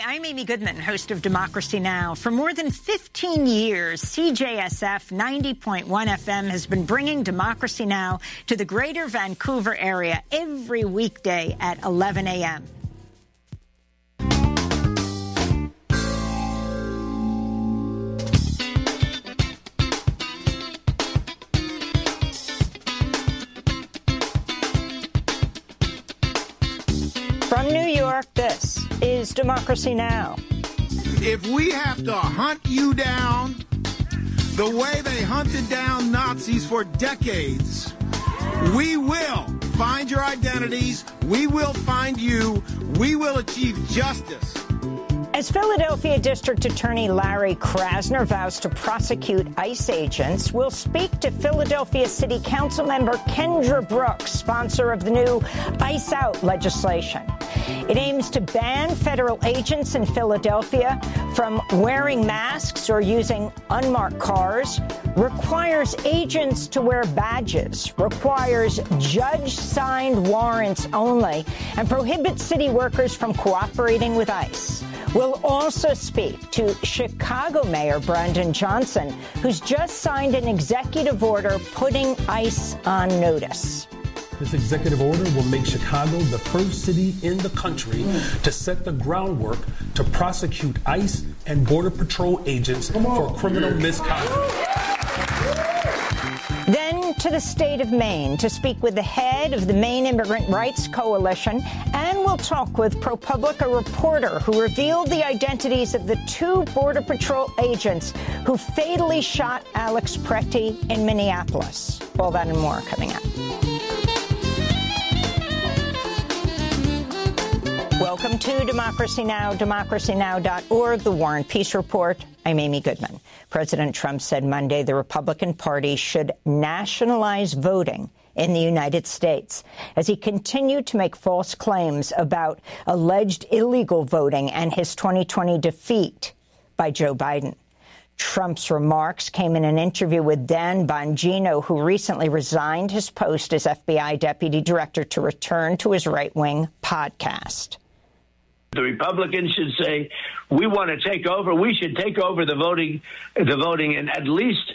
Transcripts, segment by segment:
I'm Amy Goodman, host of Democracy Now! For more than 15 years, CJSF 90.1 FM has been bringing Democracy Now! To the greater Vancouver area every weekday at 11 a.m. From New York, this is Democracy Now! If we have to hunt you down the way they hunted down Nazis for decades, we will find your identities, we will find you, we will achieve justice. As Philadelphia District Attorney Larry Krasner vows to prosecute ICE agents, we'll speak to Philadelphia City Council member Kendra Brooks, sponsor of the new ICE Out legislation. It aims to ban federal agents in Philadelphia from wearing masks or using unmarked cars, requires agents to wear badges, requires judge-signed warrants only, and prohibits city workers from cooperating with ICE. We'll also speak to Chicago Mayor Brandon Johnson, who's just signed an executive order putting ICE on notice. This executive order will make Chicago the first city in the country to set the groundwork to prosecute ICE and Border Patrol agents for criminal misconduct. Then to the state of Maine to speak with the head of the Maine Immigrant Rights Coalition, and we'll talk with ProPublica reporter who revealed the identities of the two Border Patrol agents who fatally shot Alex Preti in Minneapolis. All that and more coming up. Welcome to Democracy Now!, democracynow.org, the War and Peace Report. I'm Amy Goodman. President Trump said Monday the Republican Party should nationalize voting in the United States as he continued to make false claims about alleged illegal voting and his 2020 defeat by Joe Biden. Trump's remarks came in an interview with Dan Bongino, who recently resigned his post as FBI deputy director to return to his right-wing podcast. The Republicans should say, we want to take over. We should take over the voting in at least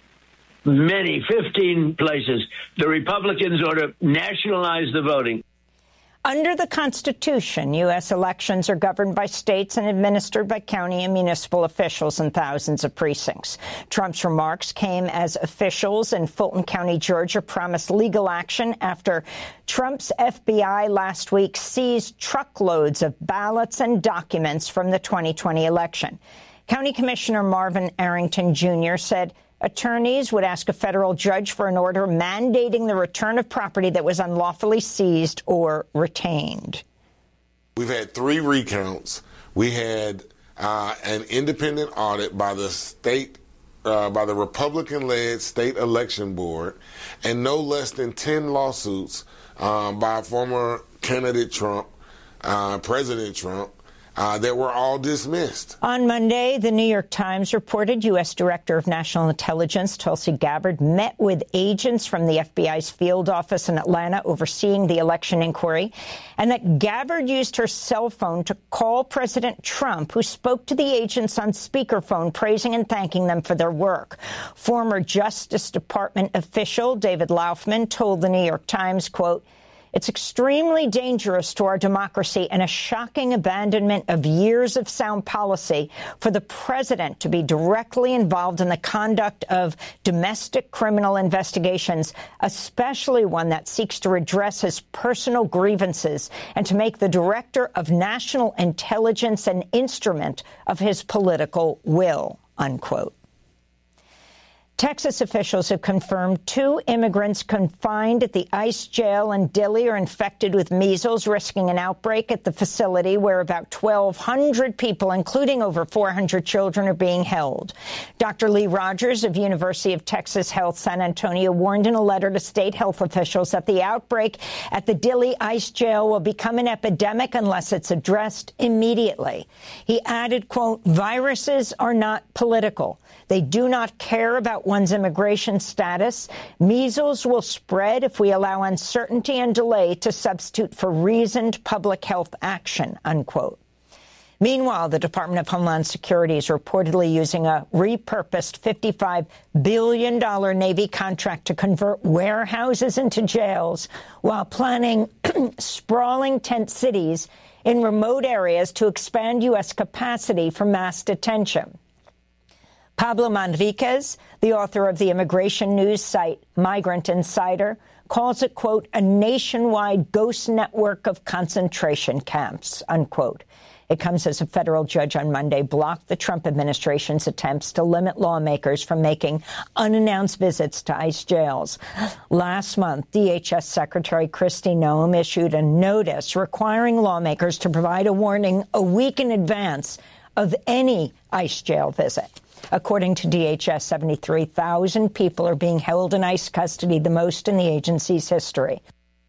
15 places. The Republicans ought to nationalize the voting. Under the Constitution, U.S. elections are governed by states and administered by county and municipal officials in thousands of precincts. Trump's remarks came as officials in Fulton County, Georgia, promised legal action after Trump's FBI last week seized truckloads of ballots and documents from the 2020 election. County Commissioner Marvin Arrington Jr. said attorneys would ask a federal judge for an order mandating the return of property that was unlawfully seized or retained. We've had 3 recounts. We had an independent audit by the state, by the Republican-led state election board, and no less than 10 lawsuits by former candidate Trump, President Trump, that were all dismissed. On Monday, the New York Times reported U.S. Director of National Intelligence Tulsi Gabbard met with agents from the FBI's field office in Atlanta overseeing the election inquiry, and that Gabbard used her cell phone to call President Trump, who spoke to the agents on speakerphone, praising and thanking them for their work. Former Justice Department official David Laufman told the New York Times, quote, "It's extremely dangerous to our democracy and a shocking abandonment of years of sound policy for the president to be directly involved in the conduct of domestic criminal investigations, especially one that seeks to redress his personal grievances and to make the director of national intelligence an instrument of his political will," unquote. Texas officials have confirmed 2 immigrants confined at the ICE jail in Dilley are infected with measles, risking an outbreak at the facility where about 1,200 people, including over 400 children, are being held. Dr. Lee Rogers of University of Texas Health San Antonio warned in a letter to state health officials that the outbreak at the Dilley ICE jail will become an epidemic unless it's addressed immediately. He added, quote, "Viruses are not political. They do not care about one's immigration status. Measles will spread if we allow uncertainty and delay to substitute for reasoned public health action," unquote. Meanwhile, the Department of Homeland Security is reportedly using a repurposed $55 billion Navy contract to convert warehouses into jails while planning sprawling tent cities in remote areas to expand U.S. capacity for mass detention. Pablo Manriquez, the author of the immigration news site Migrant Insider, calls it, quote, a nationwide ghost network of concentration camps, unquote. It comes as a federal judge on Monday blocked the Trump administration's attempts to limit lawmakers from making unannounced visits to ICE jails. Last month, DHS Secretary Kristi Noem issued a notice requiring lawmakers to provide a warning a week in advance of any ICE jail visit. According to DHS, 73,000 people are being held in ICE custody, the most in the agency's history.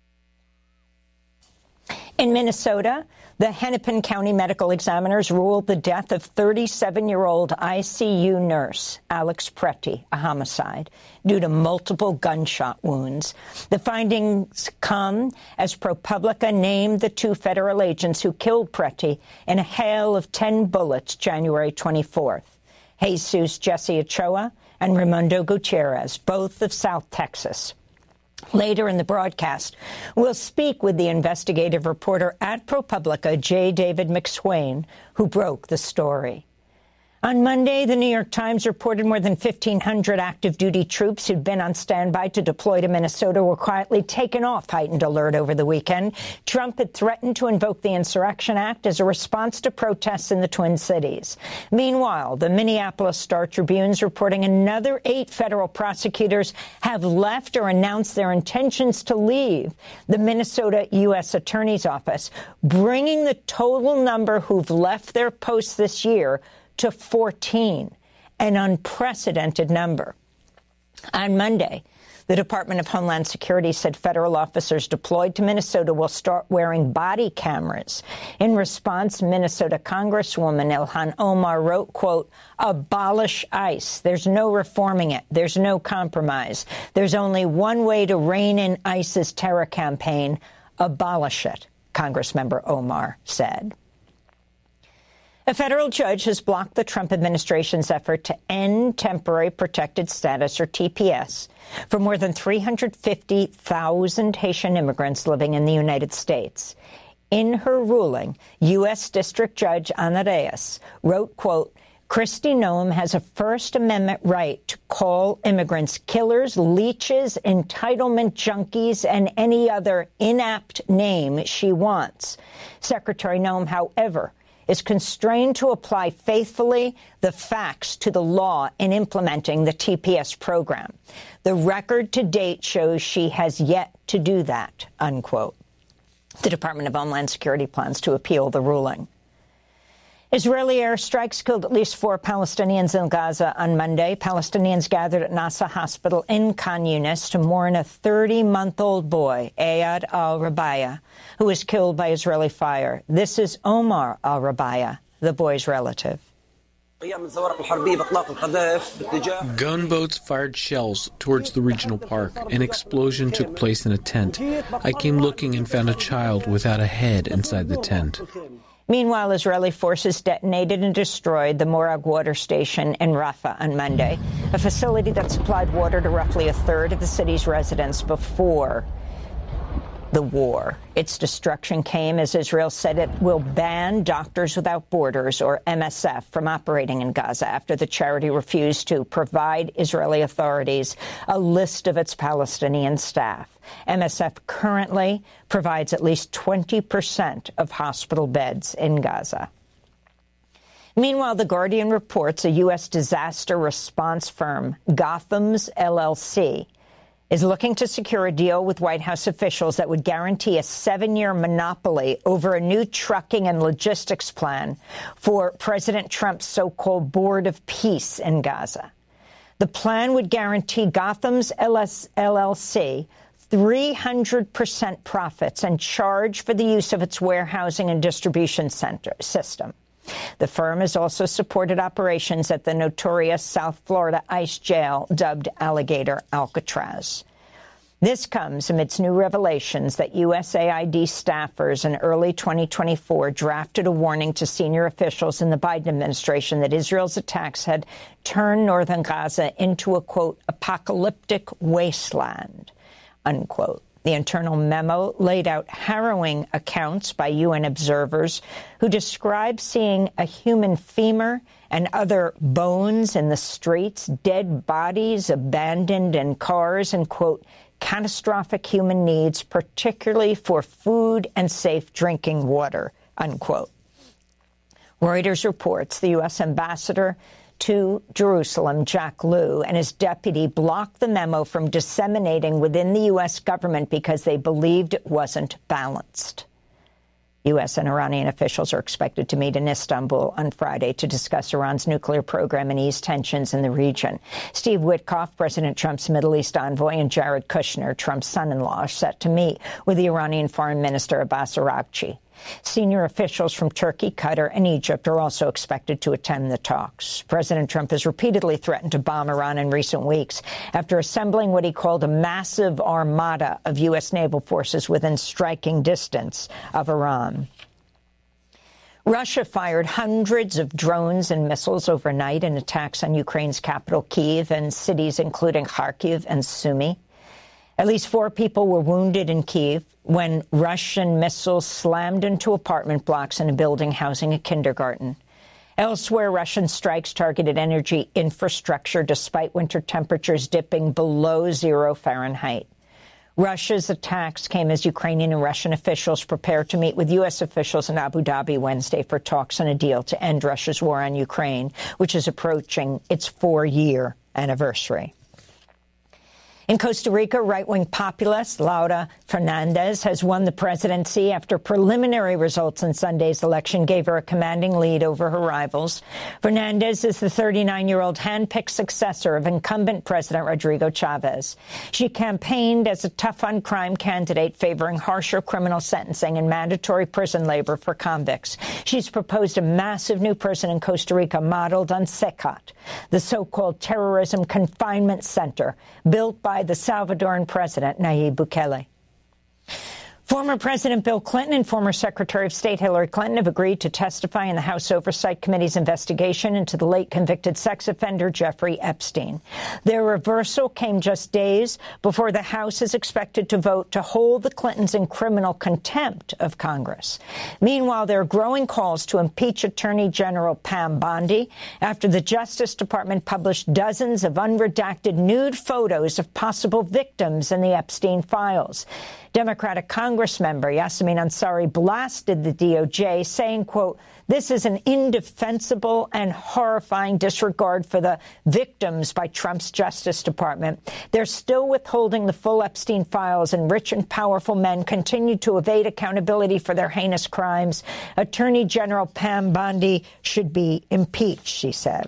In Minnesota, the Hennepin County Medical Examiners ruled the death of 37-year-old ICU nurse Alex Pretty a homicide due to multiple gunshot wounds. The findings come as ProPublica named the two federal agents who killed Pretty in a hail of 10 bullets January 24th. Jesus Jesse Ochoa and Raimundo Gutierrez, both of South Texas. Later in the broadcast, we'll speak with the investigative reporter at ProPublica, J. David McSwain, who broke the story. On Monday, the New York Times reported more than 1,500 active-duty troops who'd been on standby to deploy to Minnesota were quietly taken off heightened alert over the weekend. Trump had threatened to invoke the Insurrection Act as a response to protests in the Twin Cities. Meanwhile, the Minneapolis Star-Tribune's reporting another 8 federal prosecutors have left or announced their intentions to leave the Minnesota U.S. Attorney's Office, bringing the total number who've left their posts this year to 14, an unprecedented number. On Monday, the Department of Homeland Security said federal officers deployed to Minnesota will start wearing body cameras. In response, Minnesota Congresswoman Ilhan Omar wrote, quote, abolish ICE. There's no reforming it. There's no compromise. There's only one way to rein in ICE's terror campaign. Abolish it, Congressmember Omar said. A federal judge has blocked the Trump administration's effort to end temporary protected status, or TPS, for more than 350,000 Haitian immigrants living in the United States. In her ruling, U.S. District Judge Ana Reyes wrote, quote, Kristi Noem has a First Amendment right to call immigrants killers, leeches, entitlement junkies, and any other inapt name she wants. Secretary Noem, however, is constrained to apply faithfully the facts to the law in implementing the TPS program. The record to date shows she has yet to do that, unquote. The Department of Homeland Security plans to appeal the ruling. Israeli airstrikes killed at least 4 Palestinians in Gaza on Monday. Palestinians gathered at Nasser Hospital in Khan Yunis to mourn a 30-month-old boy, Ayad al-Rabaya, who was killed by Israeli fire. This is Omar al-Rabaya, the boy's relative. Gunboats fired shells towards the regional park. An explosion took place in a tent. I came looking and found a child without a head inside the tent. Meanwhile, Israeli forces detonated and destroyed the Morag water station in Rafah on Monday, a facility that supplied water to roughly a third of the city's residents before the war. Its destruction came as Israel said it will ban Doctors Without Borders, or MSF, from operating in Gaza after the charity refused to provide Israeli authorities a list of its Palestinian staff. MSF currently provides at least 20% of hospital beds in Gaza. Meanwhile, The Guardian reports a U.S. disaster response firm, Gotham's LLC, is looking to secure a deal with White House officials that would guarantee a 7-year monopoly over a new trucking and logistics plan for President Trump's so-called Board of Peace in Gaza. The plan would guarantee Gotham's LLC 300% profits and charge for the use of its warehousing and distribution center system. The firm has also supported operations at the notorious South Florida ICE jail dubbed Alligator Alcatraz. This comes amidst new revelations that USAID staffers in early 2024 drafted a warning to senior officials in the Biden administration that Israel's attacks had turned northern Gaza into a, quote, apocalyptic wasteland, unquote. The internal memo laid out harrowing accounts by UN observers who described seeing a human femur and other bones in the streets, dead bodies abandoned in cars, and, quote, catastrophic human needs, particularly for food and safe drinking water, unquote. Reuters reports the U.S. ambassador to Jerusalem, Jack Lew, and his deputy blocked the memo from disseminating within the U.S. government because they believed it wasn't balanced. U.S. and Iranian officials are expected to meet in Istanbul on Friday to discuss Iran's nuclear program and ease tensions in the region. Steve Witkoff, President Trump's Middle East envoy, and Jared Kushner, Trump's son-in-law, are set to meet with the Iranian Foreign Minister Abbas Araghchi. Senior officials from Turkey, Qatar, and Egypt are also expected to attend the talks. President Trump has repeatedly threatened to bomb Iran in recent weeks after assembling what he called a massive armada of U.S. naval forces within striking distance of Iran. Russia fired hundreds of drones and missiles overnight in attacks on Ukraine's capital, Kyiv, and cities including Kharkiv and Sumy. At least 4 people were wounded in Kyiv when Russian missiles slammed into apartment blocks in a building housing a kindergarten. Elsewhere, Russian strikes targeted energy infrastructure despite winter temperatures dipping below 0 Fahrenheit. Russia's attacks came as Ukrainian and Russian officials prepare to meet with U.S. officials in Abu Dhabi Wednesday for talks on a deal to end Russia's war on Ukraine, which is approaching its 4-year anniversary. In Costa Rica, right-wing populist Laura Fernandez has won the presidency after preliminary results in Sunday's election gave her a commanding lead over her rivals. Fernandez is the 39-year-old hand-picked successor of incumbent President Rodrigo Chavez. She campaigned as a tough-on-crime candidate favoring harsher criminal sentencing and mandatory prison labor for convicts. She's proposed a massive new prison in Costa Rica modeled on CECAT, the so-called terrorism confinement center built by the Salvadoran president, Nayib Bukele. Former President Bill Clinton and former Secretary of State Hillary Clinton have agreed to testify in the House Oversight Committee's investigation into the late convicted sex offender Jeffrey Epstein. Their reversal came just days before the House is expected to vote to hold the Clintons in criminal contempt of Congress. Meanwhile, there are growing calls to impeach Attorney General Pam Bondi after the Justice Department published dozens of unredacted nude photos of possible victims in the Epstein files. Democratic Congress member Yasmin Ansari blasted the DOJ, saying, quote, "This is an indefensible and horrifying disregard for the victims by Trump's Justice Department. They're still withholding the full Epstein files, and rich and powerful men continue to evade accountability for their heinous crimes. Attorney General Pam Bondi should be impeached," she said.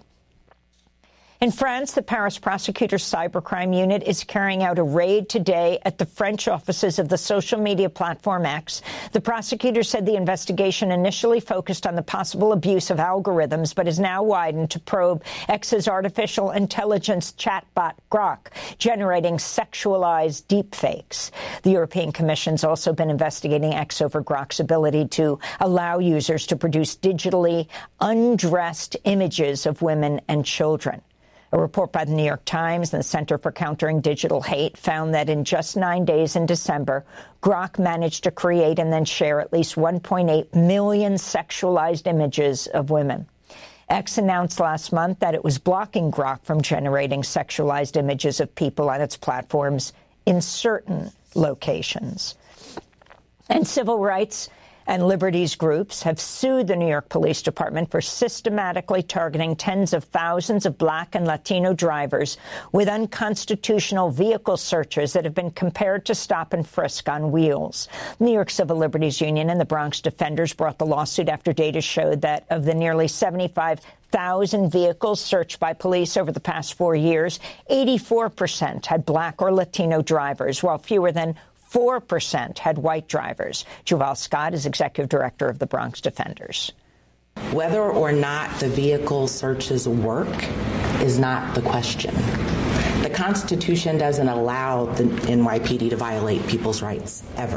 In France, the Paris prosecutor's cybercrime unit is carrying out a raid today at the French offices of the social media platform X. The prosecutor said the investigation initially focused on the possible abuse of algorithms, but is now widened to probe X's artificial intelligence chatbot Grok, generating sexualized deepfakes. The European Commission's also been investigating X over Grok's ability to allow users to produce digitally undressed images of women and children. A report by the New York Times and the Center for Countering Digital Hate found that in just 9 days in December, Grok managed to create and then share at least 1.8 million sexualized images of women. X announced last month that it was blocking Grok from generating sexualized images of people on its platforms in certain locations. And civil rights and liberties groups have sued the New York Police Department for systematically targeting tens of thousands of Black and Latino drivers with unconstitutional vehicle searches that have been compared to stop and frisk on wheels. New York Civil Liberties Union and the Bronx Defenders brought the lawsuit after data showed that of the nearly 75,000 vehicles searched by police over the past 4 years, 84% had Black or Latino drivers, while fewer than 4% had white drivers. Juval Scott is executive director of the Bronx Defenders. Whether or not the vehicle searches work is not the question. The Constitution doesn't allow the NYPD to violate people's rights, ever.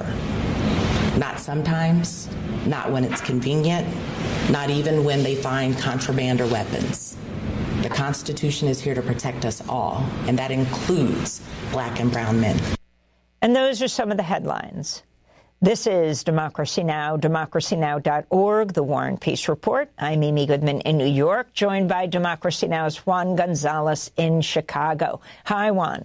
Not sometimes, not when it's convenient, not even when they find contraband or weapons. The Constitution is here to protect us all, and that includes Black and brown men. And those are some of the headlines. This is Democracy Now!, democracynow.org, The War and Peace Report. I'm Amy Goodman in New York, joined by Democracy Now!'s Juan Gonzalez in Chicago. Hi, Juan.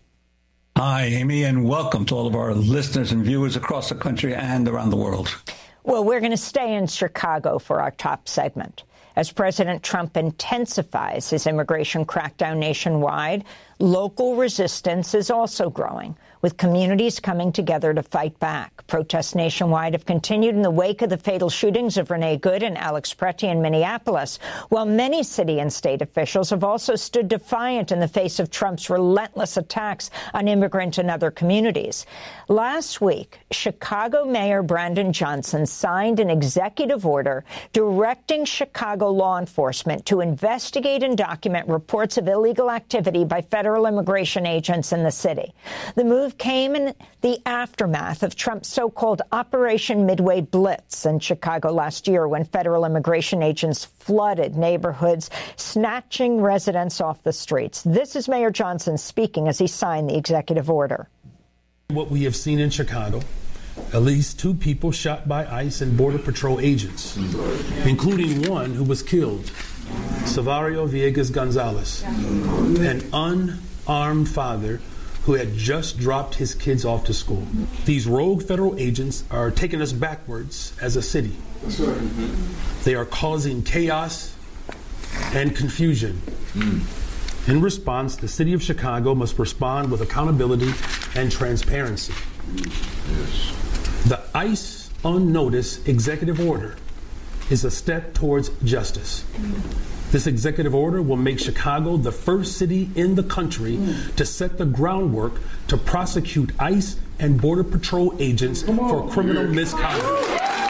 Hi, Amy, and welcome to all of our listeners and viewers across the country and around the world. Well, we're going to stay in Chicago for our top segment. As President Trump intensifies his immigration crackdown nationwide, local resistance is also growing, with communities coming together to fight back. Protests nationwide have continued in the wake of the fatal shootings of Renee Good and Alex Preti in Minneapolis, while many city and state officials have also stood defiant in the face of Trump's relentless attacks on immigrant and other communities. Last week, Chicago Mayor Brandon Johnson signed an executive order directing Chicago law enforcement to investigate and document reports of illegal activity by federal immigration agents in the city. The move came in the aftermath of Trump's so-called Operation Midway Blitz in Chicago last year, when federal immigration agents flooded neighborhoods, snatching residents off the streets. This is Mayor Johnson speaking as he signed the executive order. What we have seen in Chicago, at least 2 people shot by ICE and Border Patrol agents, including one who was killed, Savario Villegas Gonzalez, an unarmed father who had just dropped his kids off to school. These rogue federal agents are taking us backwards as a city. They are causing chaos and confusion. In response, the city of Chicago must respond with accountability and transparency. The ICE on notice executive order is a step towards justice. This executive order will make Chicago the first city in the country to set the groundwork to prosecute ICE and Border Patrol agents for criminal misconduct.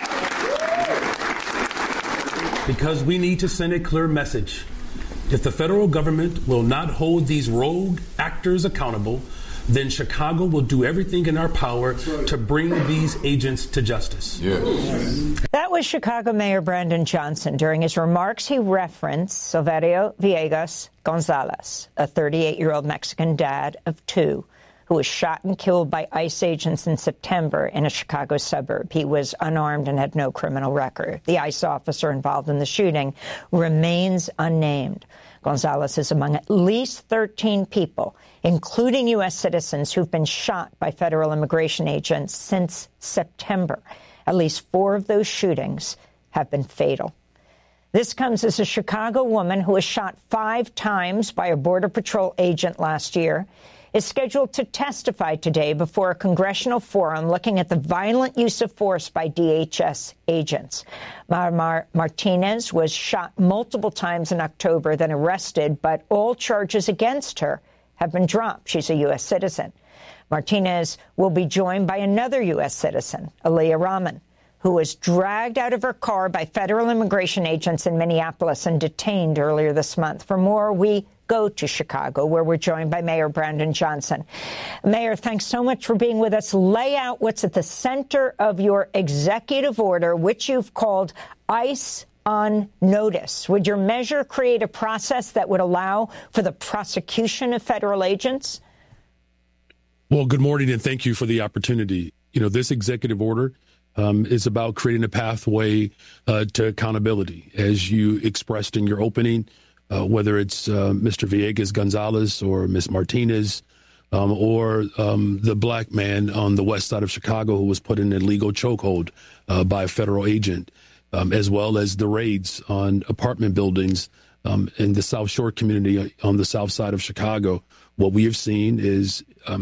Because we need to send a clear message. If the federal government will not hold these rogue actors accountable, then Chicago will do everything in our power to bring these agents to justice. Yes. That was Chicago Mayor Brandon Johnson. During his remarks, he referenced Savario Villegas Gonzalez, a 38-year-old Mexican dad of 2, who was shot and killed by ICE agents in September in a Chicago suburb. He was unarmed and had no criminal record. The ICE officer involved in the shooting remains unnamed. Gonzalez is among at least 13 people, including U.S. citizens, who've been shot by federal immigration agents since September. At least 4 of those shootings have been fatal. This comes as a Chicago woman who was shot 5 times by a Border Patrol agent last year is scheduled to testify today before a congressional forum looking at the violent use of force by DHS agents. Mar Martinez was shot multiple times in October, then arrested, but all charges against her have been dropped. She's a U.S. citizen. Martinez will be joined by another U.S. citizen, Aaliyah Rahman, who was dragged out of her car by federal immigration agents in Minneapolis and detained earlier this month. For more, we go to Chicago, where we're joined by Mayor Brandon Johnson. Mayor, thanks so much for being with us. Lay out what's at the center of your executive order, which you've called ICE on notice. Would your measure create a process that would allow for the prosecution of federal agents? Well, good morning, and thank you for the opportunity. You know, this executive order is about creating a pathway to accountability, as you expressed in your opening. Whether it's Mr. Villegas Gonzalez or Ms. Martinez or the black man on the west side of Chicago who was put in a legal chokehold by a federal agent, as well as the raids on apartment buildings in the South Shore community on the south side of Chicago. What we have seen is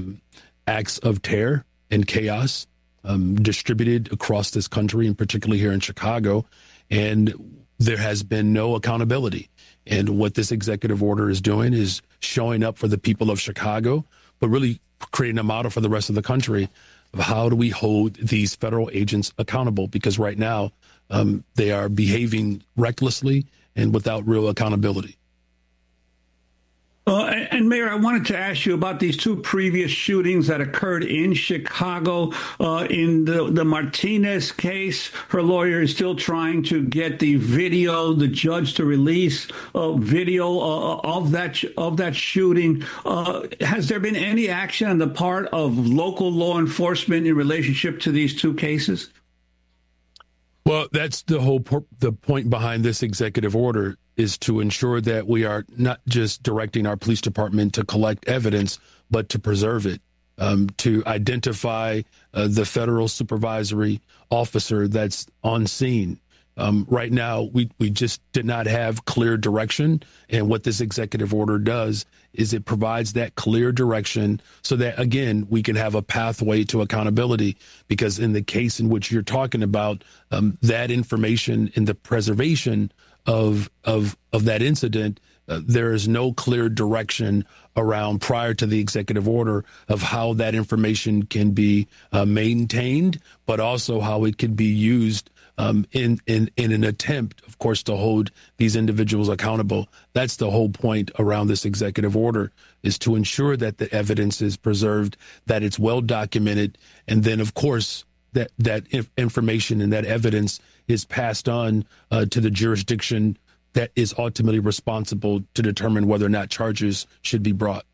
acts of terror and chaos distributed across this country, and particularly here in Chicago, and there has been no accountability. And what this executive order is doing is showing up for the people of Chicago, but really creating a model for the rest of the country of how do we hold these federal agents accountable? Because right now they are behaving recklessly and without real accountability. And And Mayor, I wanted to ask you about these two previous shootings that occurred in Chicago. In the Martinez case, her lawyer is still trying to get the judge to release video of that shooting. Has there been any action on the part of local law enforcement in relationship to these two cases? Well, that's the point behind this executive order, is to ensure that we are not just directing our police department to collect evidence, but to preserve it, to identify the federal supervisory officer that's on scene. Right now, we just did not have clear direction. And what this executive order does is it provides that clear direction so that, again, we can have a pathway to accountability. Because in the case in which you're talking about, that information in the preservation of that incident, there is no clear direction around prior to the executive order of how that information can be maintained, but also how it can be used in an attempt, of course, to hold these individuals accountable. That's the whole point around this executive order, is to ensure that the evidence is preserved, that it's well documented, and then, of course, that information and that evidence is passed on to the jurisdiction that is ultimately responsible to determine whether or not charges should be brought.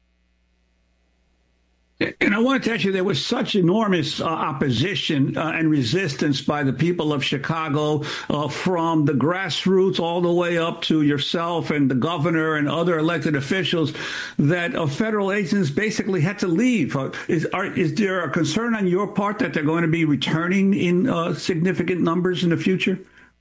And I wanted to ask you, there was such enormous opposition and resistance by the people of Chicago, from the grassroots all the way up to yourself and the governor and other elected officials, that federal agents basically had to leave. Is there a concern on your part that they're going to be returning in significant numbers in the future?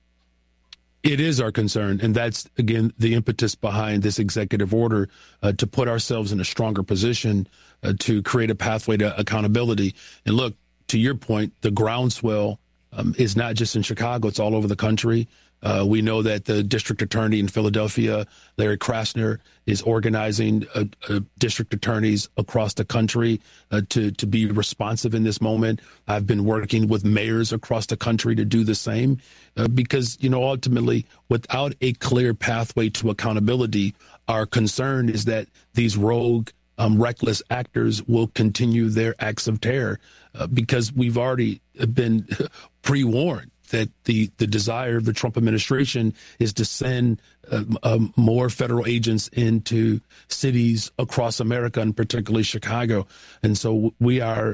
It is our concern, and that's, again, the impetus behind this executive order, to put ourselves in a stronger position to create a pathway to accountability. And look, to your point, the groundswell is not just in Chicago, it's all over the country. We know that the district attorney in Philadelphia, Larry Krasner, is organizing district attorneys across the country to be responsive in this moment. I've been working with mayors across the country to do the same because, ultimately, without a clear pathway to accountability, our concern is that these rogue, reckless actors will continue their acts of terror because we've already been pre-warned that the desire of the Trump administration is to send more federal agents into cities across America, and particularly Chicago. And so we are,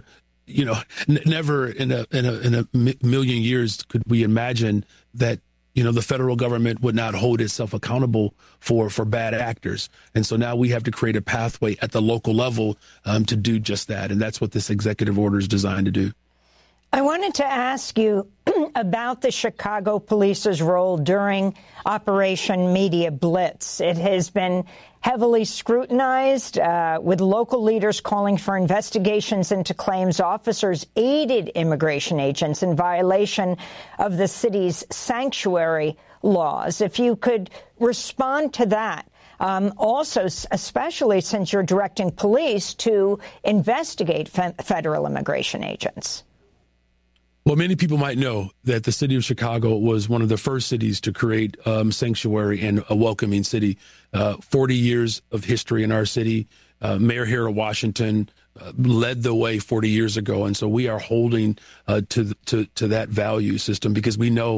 never in a million years could we imagine that, the federal government would not hold itself accountable for bad actors. And so now we have to create a pathway at the local level to do just that. And that's what this executive order is designed to do. I wanted to ask you about the Chicago police's role during Operation Media Blitz. It has been heavily scrutinized, with local leaders calling for investigations into claims officers aided immigration agents in violation of the city's sanctuary laws. If you could respond to that. Also, especially since you're directing police to investigate federal immigration agents. Well, many people might know that the city of Chicago was one of the first cities to create sanctuary and a welcoming city. 40 years of history in our city. Mayor Harold Washington led the way 40 years ago. And so we are holding to that value system because we know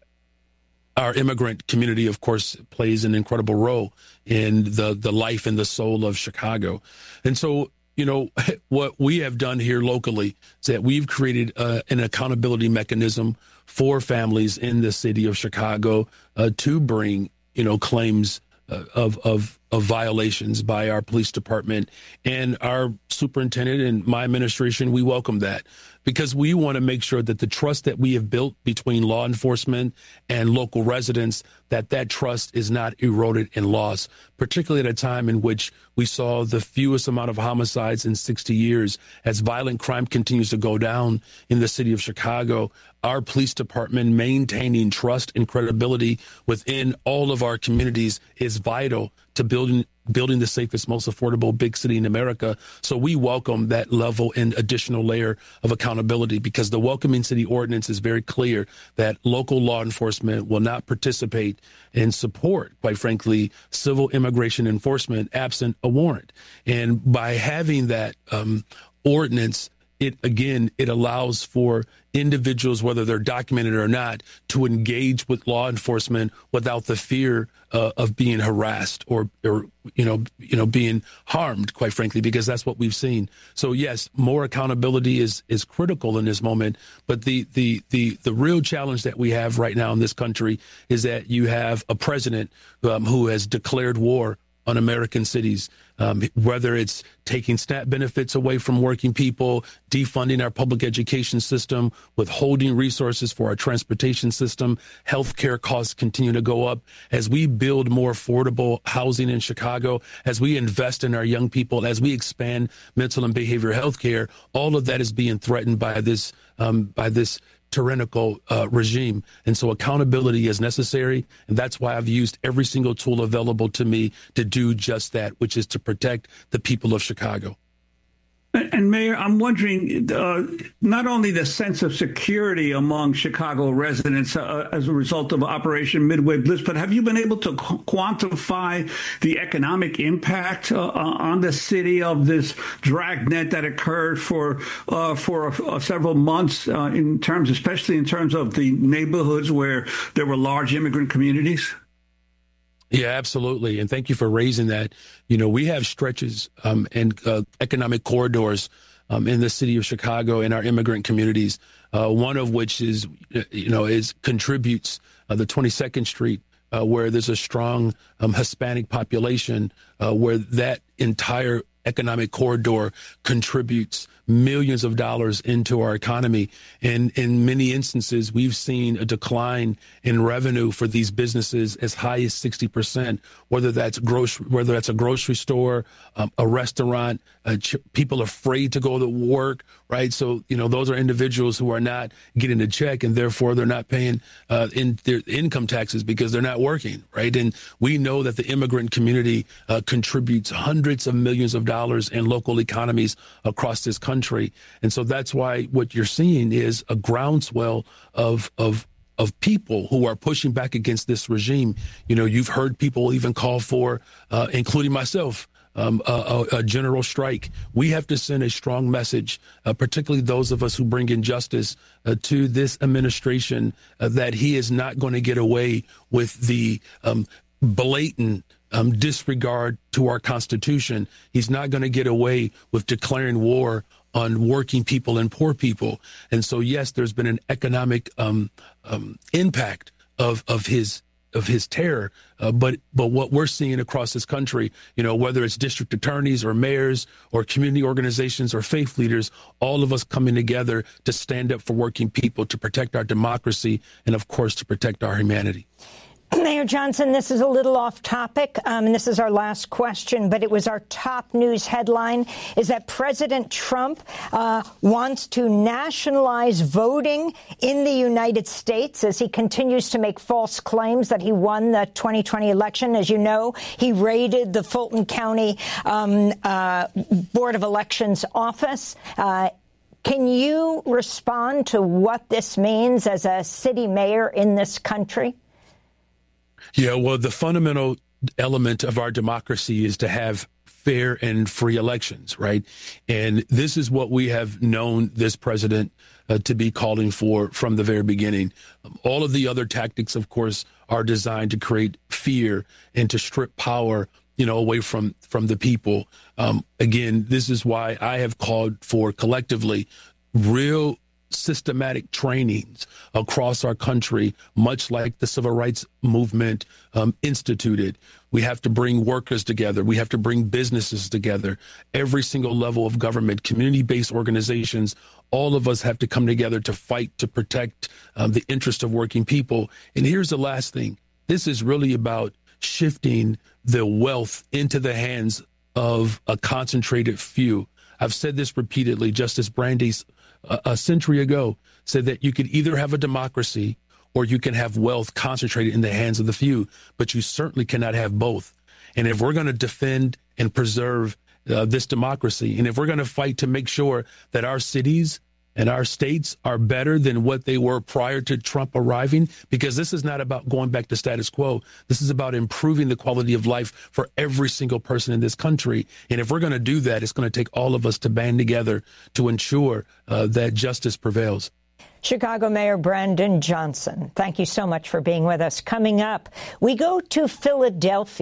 our immigrant community, of course, plays an incredible role in the life and the soul of Chicago. And so, what we have done here locally is that we've created an accountability mechanism for families in the city of Chicago to bring, claims of violations by our police department. And our superintendent and my administration, we welcome that because we want to make sure that the trust that we have built between law enforcement and local residents, that trust is not eroded and lost, particularly at a time in which we saw the fewest amount of homicides in 60 years. As violent crime continues to go down in the city of Chicago, our police department maintaining trust and credibility within all of our communities is vital to building the safest, most affordable big city in America. So we welcome that level and additional layer of accountability, because the Welcoming City Ordinance is very clear that local law enforcement will not participate and support, quite frankly, civil immigration enforcement absent a warrant. And by having that ordinance, it allows for individuals, whether they're documented or not, to engage with law enforcement without the fear of being harassed or being harmed, quite frankly, because that's what we've seen. So yes, more accountability is critical in this moment. But the real challenge that we have right now in this country is that you have a president who has declared war on American cities, whether it's taking SNAP benefits away from working people, defunding our public education system, withholding resources for our transportation system. Healthcare costs continue to go up. As we build more affordable housing in Chicago, as we invest in our young people, as we expand mental and behavioral health care, all of that is being threatened by this tyrannical regime. And so accountability is necessary. And that's why I've used every single tool available to me to do just that, which is to protect the people of Chicago. And Mayor, I'm wondering, not only the sense of security among Chicago residents as a result of Operation Midway Bliss, but have you been able to quantify the economic impact on the city of this dragnet that occurred for several months, especially in terms of the neighborhoods where there were large immigrant communities? Yeah, absolutely. And thank you for raising that. We have stretches and economic corridors in the city of Chicago in our immigrant communities, one of which contributes the 22nd Street, where there's a strong Hispanic population, where that entire economic corridor contributes millions of dollars into our economy. And in many instances, we've seen a decline in revenue for these businesses as high as 60%, whether that's a grocery store, a restaurant, people afraid to go to work, right? So, those are individuals who are not getting a check, and therefore they're not paying in their income taxes because they're not working, right? And we know that the immigrant community contributes hundreds of millions of dollars in local economies across this country. And so that's why what you're seeing is a groundswell of people who are pushing back against this regime. You've heard people even call for, including myself, a general strike. We have to send a strong message, particularly those of us who bring injustice to this administration, that he is not going to get away with the blatant disregard to our Constitution. He's not going to get away with declaring war on working people and poor people. And so, yes, there's been an economic impact of his terror. But what we're seeing across this country, whether it's district attorneys or mayors or community organizations or faith leaders, all of us coming together to stand up for working people, to protect our democracy, and of course, to protect our humanity. Mayor Johnson, this is a little off topic, and this is our last question, but it was our top news headline, is that President Trump wants to nationalize voting in the United States as he continues to make false claims that he won the 2020 election. As you know, he raided the Fulton County Board of Elections office. Can you respond to what this means as a city mayor in this country? Yeah, well, the fundamental element of our democracy is to have fair and free elections, right? And this is what we have known this president to be calling for from the very beginning. All of the other tactics, of course, are designed to create fear and to strip power, away from the people. Again, this is why I have called for collectively real systematic trainings across our country, much like the civil rights movement instituted. We have to bring workers together. We have to bring businesses together. Every single level of government, community-based organizations, all of us have to come together to fight to protect the interest of working people. And here's the last thing. This is really about shifting the wealth into the hands of a concentrated few. I've said this repeatedly. Justice Brandeis, a century ago, said that you could either have a democracy or you can have wealth concentrated in the hands of the few, but you certainly cannot have both. And if we're going to defend and preserve this democracy, and if we're going to fight to make sure that our cities and our states are better than what they were prior to Trump arriving, because this is not about going back to status quo. This is about improving the quality of life for every single person in this country. And if we're going to do that, it's going to take all of us to band together to ensure that justice prevails. Chicago Mayor Brandon Johnson, thank you so much for being with us. Coming up, we go to Philadelphia.